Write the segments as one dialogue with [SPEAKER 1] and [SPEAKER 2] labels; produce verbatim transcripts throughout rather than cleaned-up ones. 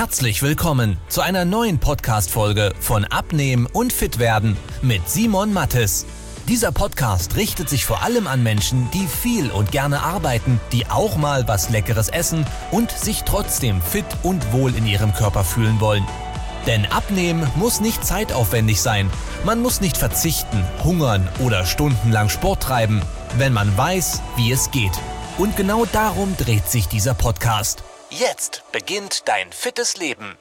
[SPEAKER 1] Herzlich willkommen zu einer neuen Podcast-Folge von Abnehmen und Fitwerden mit Simon Mattes. Dieser Podcast richtet sich vor allem an Menschen, die viel und gerne arbeiten, die auch mal was Leckeres essen und sich trotzdem fit und wohl in ihrem Körper fühlen wollen. Denn Abnehmen muss nicht zeitaufwendig sein. Man muss nicht verzichten, hungern oder stundenlang Sport treiben, wenn man weiß, wie es geht. Und genau darum dreht sich dieser Podcast. Jetzt beginnt dein fittes Leben.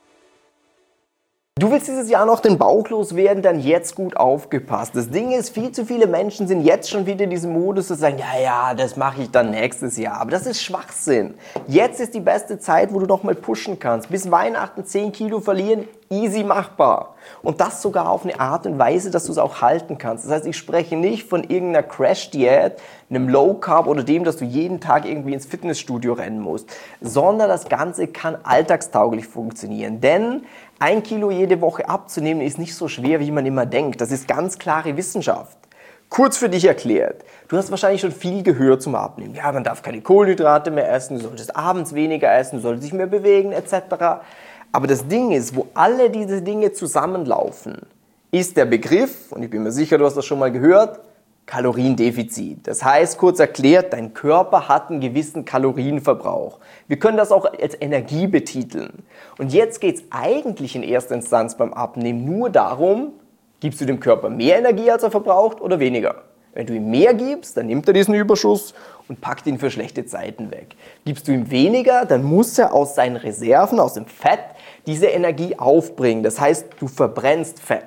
[SPEAKER 2] Du willst dieses Jahr noch den Bauch loswerden, dann jetzt gut aufgepasst. Das Ding ist, viel zu viele Menschen sind jetzt schon wieder in diesem Modus, zu sagen, ja, ja, das mache ich dann nächstes Jahr. Aber das ist Schwachsinn. Jetzt ist die beste Zeit, wo du noch mal pushen kannst. Bis Weihnachten zehn Kilo verlieren, easy machbar. Und das sogar auf eine Art und Weise, dass du es auch halten kannst. Das heißt, ich spreche nicht von irgendeiner Crash-Diät, einem Low-Carb oder dem, dass du jeden Tag irgendwie ins Fitnessstudio rennen musst, sondern das Ganze kann alltagstauglich funktionieren. Denn ein Kilo jede Woche abzunehmen ist nicht so schwer, wie man immer denkt. Das ist ganz klare Wissenschaft. Kurz für dich erklärt. Du hast wahrscheinlich schon viel gehört zum Abnehmen. Ja, man darf keine Kohlenhydrate mehr essen, du solltest abends weniger essen, du solltest dich mehr bewegen et cetera. Aber das Ding ist, wo alle diese Dinge zusammenlaufen, ist der Begriff, und ich bin mir sicher, du hast das schon mal gehört, Kaloriendefizit. Das heißt, kurz erklärt, dein Körper hat einen gewissen Kalorienverbrauch. Wir können das auch als Energie betiteln. Und jetzt geht es eigentlich in erster Instanz beim Abnehmen nur darum, gibst du dem Körper mehr Energie, als er verbraucht, oder weniger? Wenn du ihm mehr gibst, dann nimmt er diesen Überschuss und packt ihn für schlechte Zeiten weg. Gibst du ihm weniger, dann muss er aus seinen Reserven, aus dem Fett, diese Energie aufbringen. Das heißt, du verbrennst Fett.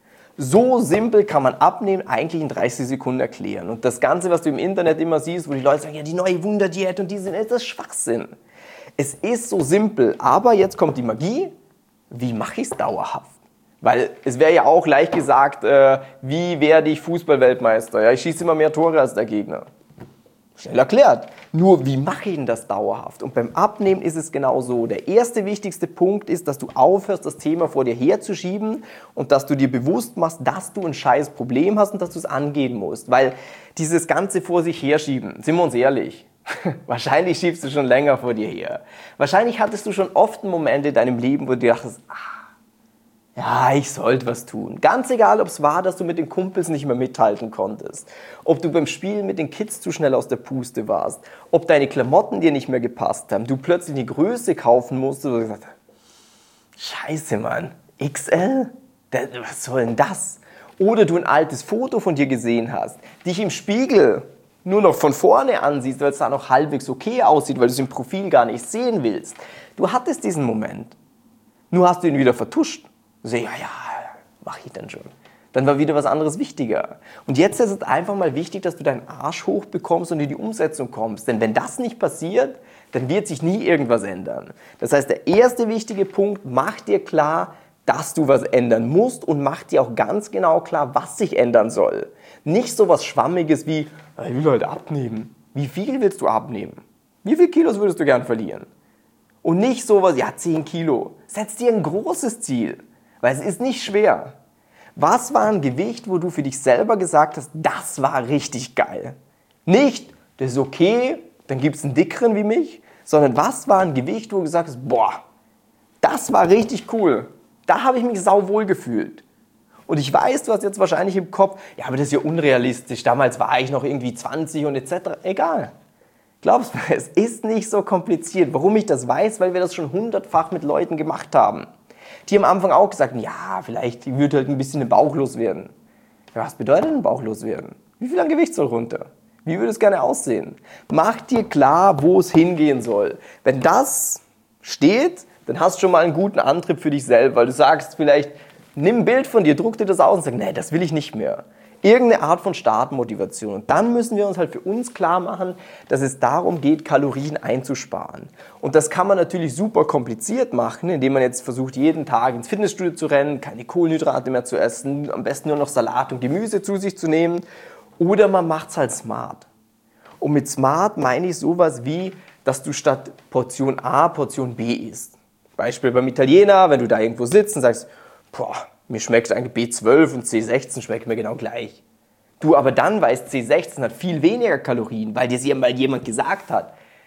[SPEAKER 2] So simpel kann man Abnehmen eigentlich in dreißig Sekunden erklären. Und das Ganze, was du im Internet immer siehst, wo die Leute sagen, ja, die neue Wunderdiät und die sind, das ist Schwachsinn. Es ist so simpel, aber jetzt kommt die Magie. Wie mache ich es dauerhaft? Weil es wäre ja auch leicht gesagt, äh, wie werde ich Fußball-Weltmeister? Ja, ich schieße immer mehr Tore als der Gegner. Schnell erklärt. Nur, wie mache ich denn das dauerhaft? Und beim Abnehmen ist es genau so. Der erste wichtigste Punkt ist, dass du aufhörst, das Thema vor dir herzuschieben und dass du dir bewusst machst, dass du ein scheiß Problem hast und dass du es angehen musst. Weil dieses Ganze vor sich herschieben, sind wir uns ehrlich, wahrscheinlich schiebst du schon länger vor dir her. Wahrscheinlich hattest du schon oft Momente in deinem Leben, wo du dachtest, ah, ja, ich sollte was tun. Ganz egal, ob es war, dass du mit den Kumpels nicht mehr mithalten konntest, ob du beim Spielen mit den Kids zu schnell aus der Puste warst, ob deine Klamotten dir nicht mehr gepasst haben, du plötzlich eine Größe kaufen musstest und gesagt hast, scheiße, Mann, X L? Was soll denn das? Oder du ein altes Foto von dir gesehen hast, dich im Spiegel nur noch von vorne ansiehst, weil es da noch halbwegs okay aussieht, weil du es im Profil gar nicht sehen willst. Du hattest diesen Moment, nur hast du ihn wieder vertuscht. So, ja, ja, mach ich dann schon. Dann war wieder was anderes wichtiger. Und jetzt ist es einfach mal wichtig, dass du deinen Arsch hochbekommst und in die Umsetzung kommst. Denn wenn das nicht passiert, dann wird sich nie irgendwas ändern. Das heißt, der erste wichtige Punkt, mach dir klar, dass du was ändern musst und mach dir auch ganz genau klar, was sich ändern soll. Nicht so was Schwammiges wie, ich will halt abnehmen. Wie viel willst du abnehmen? Wie viele Kilos würdest du gern verlieren? Und nicht sowas, ja, zehn Kilo. Setz dir ein großes Ziel. Weil es ist nicht schwer. Was war ein Gewicht, wo du für dich selber gesagt hast, das war richtig geil? Nicht, das ist okay, dann gibt es einen dickeren wie mich, sondern was war ein Gewicht, wo du gesagt hast, boah, das war richtig cool. Da habe ich mich sauwohl gefühlt. Und ich weiß, du hast jetzt wahrscheinlich im Kopf, ja, aber das ist ja unrealistisch, damals war ich noch irgendwie zwanzig und et cetera. Egal. Glaubst mir, es ist nicht so kompliziert. Warum ich das weiß? Weil wir das schon hundertfach mit Leuten gemacht haben. Die am Anfang auch gesagt, ja, vielleicht würde halt ein bisschen den Bauch loswerden. Ja, was bedeutet denn Bauch loswerden? Wie viel an Gewicht soll runter? Wie würde es gerne aussehen? Mach dir klar, wo es hingehen soll. Wenn das steht, dann hast du schon mal einen guten Antrieb für dich selber, weil du sagst vielleicht, nimm ein Bild von dir, druck dir das aus und sag, nee, das will ich nicht mehr. Irgendeine Art von Startmotivation. Und dann müssen wir uns halt für uns klar machen, dass es darum geht, Kalorien einzusparen. Und das kann man natürlich super kompliziert machen, indem man jetzt versucht, jeden Tag ins Fitnessstudio zu rennen, keine Kohlenhydrate mehr zu essen, am besten nur noch Salat und Gemüse zu sich zu nehmen. Oder man macht es halt smart. Und mit smart meine ich sowas wie, dass du statt Portion A Portion B isst. Beispiel beim Italiener, wenn du da irgendwo sitzt und sagst, boah, mir schmeckt eigentlich B zwölf und C sechzehn schmeckt mir genau gleich. Du aber dann weißt, C sechzehn hat viel weniger Kalorien, weil dir es ja mal jemand gesagt hat.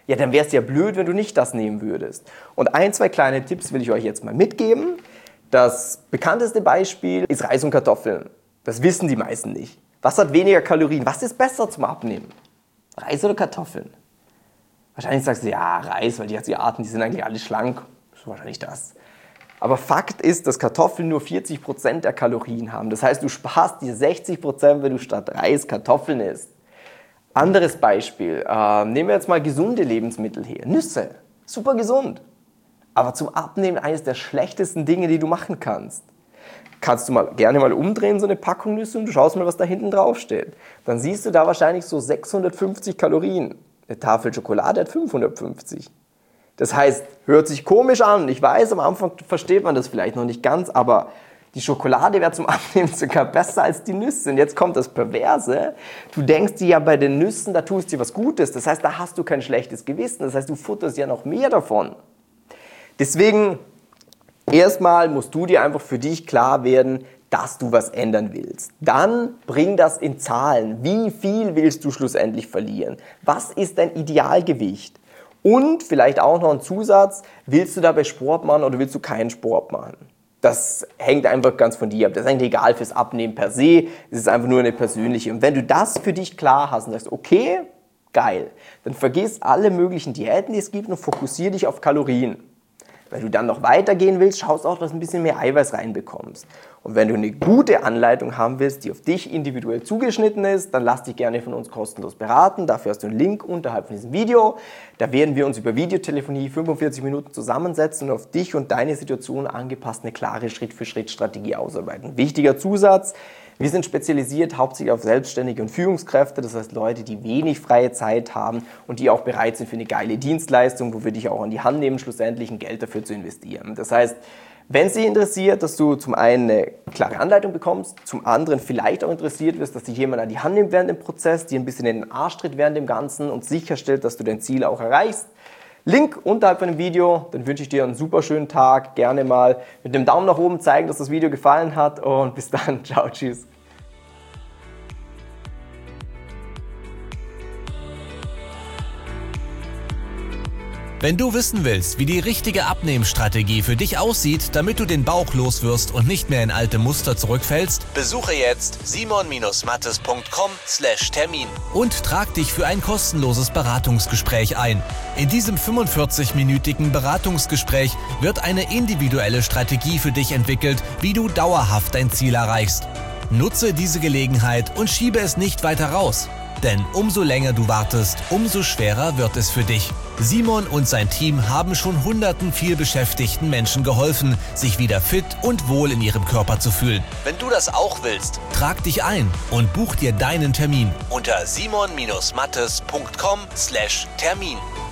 [SPEAKER 2] Ja, dann wäre es ja blöd, wenn du nicht das nehmen würdest. Und ein, zwei kleine Tipps will ich euch jetzt mal mitgeben. Das bekannteste Beispiel ist Reis und Kartoffeln. Das wissen die meisten nicht. Was hat weniger Kalorien? Was ist besser zum Abnehmen? Reis oder Kartoffeln? Wahrscheinlich sagst du, ja, Reis, weil die Asiaten, die sind eigentlich alle schlank. Das ist wahrscheinlich das. Aber Fakt ist, dass Kartoffeln nur vierzig Prozent der Kalorien haben. Das heißt, du sparst dir sechzig Prozent, wenn du statt Reis Kartoffeln isst. Anderes Beispiel, äh, nehmen wir jetzt mal gesunde Lebensmittel her. Nüsse, super gesund. Aber zum Abnehmen eines der schlechtesten Dinge, die du machen kannst. Kannst du mal gerne mal umdrehen, so eine Packung Nüsse, und du schaust mal, was da hinten drauf steht. Dann siehst du da wahrscheinlich so sechshundertfünfzig Kalorien. Eine Tafel Schokolade hat fünfhundertfünfzig. Das heißt, hört sich komisch an. Ich weiß, am Anfang versteht man das vielleicht noch nicht ganz, aber die Schokolade wäre zum Abnehmen sogar besser als die Nüsse. Und jetzt kommt das Perverse. Du denkst dir ja bei den Nüssen, da tust du dir was Gutes. Das heißt, da hast du kein schlechtes Gewissen. Das heißt, du futterst ja noch mehr davon. Deswegen, erstmal musst du dir einfach für dich klar werden, dass du was ändern willst. Dann bring das in Zahlen. Wie viel willst du schlussendlich verlieren? Was ist dein Idealgewicht? Und vielleicht auch noch ein Zusatz, willst du dabei Sport machen oder willst du keinen Sport machen? Das hängt einfach ganz von dir ab. Das ist eigentlich egal fürs Abnehmen per se. Es ist einfach nur eine persönliche. Und wenn du das für dich klar hast und sagst, okay, geil, dann vergiss alle möglichen Diäten, die es gibt, und fokussiere dich auf Kalorien. Wenn du dann noch weitergehen willst, schaust auch, dass du ein bisschen mehr Eiweiß reinbekommst. Und wenn du eine gute Anleitung haben willst, die auf dich individuell zugeschnitten ist, dann lass dich gerne von uns kostenlos beraten. Dafür hast du einen Link unterhalb von diesem Video. Da werden wir uns über Videotelefonie fünfundvierzig Minuten zusammensetzen und auf dich und deine Situation angepasst eine klare Schritt-für-Schritt-Strategie ausarbeiten. Wichtiger Zusatz: Wir sind spezialisiert hauptsächlich auf Selbstständige und Führungskräfte, das heißt Leute, die wenig freie Zeit haben und die auch bereit sind für eine geile Dienstleistung, wo wir dich auch an die Hand nehmen, schlussendlich ein Geld dafür zu investieren. Das heißt, wenn es dich interessiert, dass du zum einen eine klare Anleitung bekommst, zum anderen vielleicht auch interessiert wirst, dass dich jemand an die Hand nimmt während dem Prozess, dir ein bisschen in den Arsch tritt während dem Ganzen und sicherstellt, dass du dein Ziel auch erreichst, Link unterhalb von dem Video. Dann wünsche ich dir einen super schönen Tag. Gerne mal mit dem Daumen nach oben zeigen, dass das Video gefallen hat, und bis dann. Ciao, tschüss.
[SPEAKER 1] Wenn du wissen willst, wie die richtige Abnehmstrategie für dich aussieht, damit du den Bauch loswirst und nicht mehr in alte Muster zurückfällst, besuche jetzt simon mattes punkt com slash Termin und trag dich für ein kostenloses Beratungsgespräch ein. In diesem fünfundvierzig-minütigen Beratungsgespräch wird eine individuelle Strategie für dich entwickelt, wie du dauerhaft dein Ziel erreichst. Nutze diese Gelegenheit und schiebe es nicht weiter raus. Denn umso länger du wartest, umso schwerer wird es für dich. Simon und sein Team haben schon hunderten vielbeschäftigten Menschen geholfen, sich wieder fit und wohl in ihrem Körper zu fühlen. Wenn du das auch willst, trag dich ein und buch dir deinen Termin unter simon mattes punkt com slash Termin.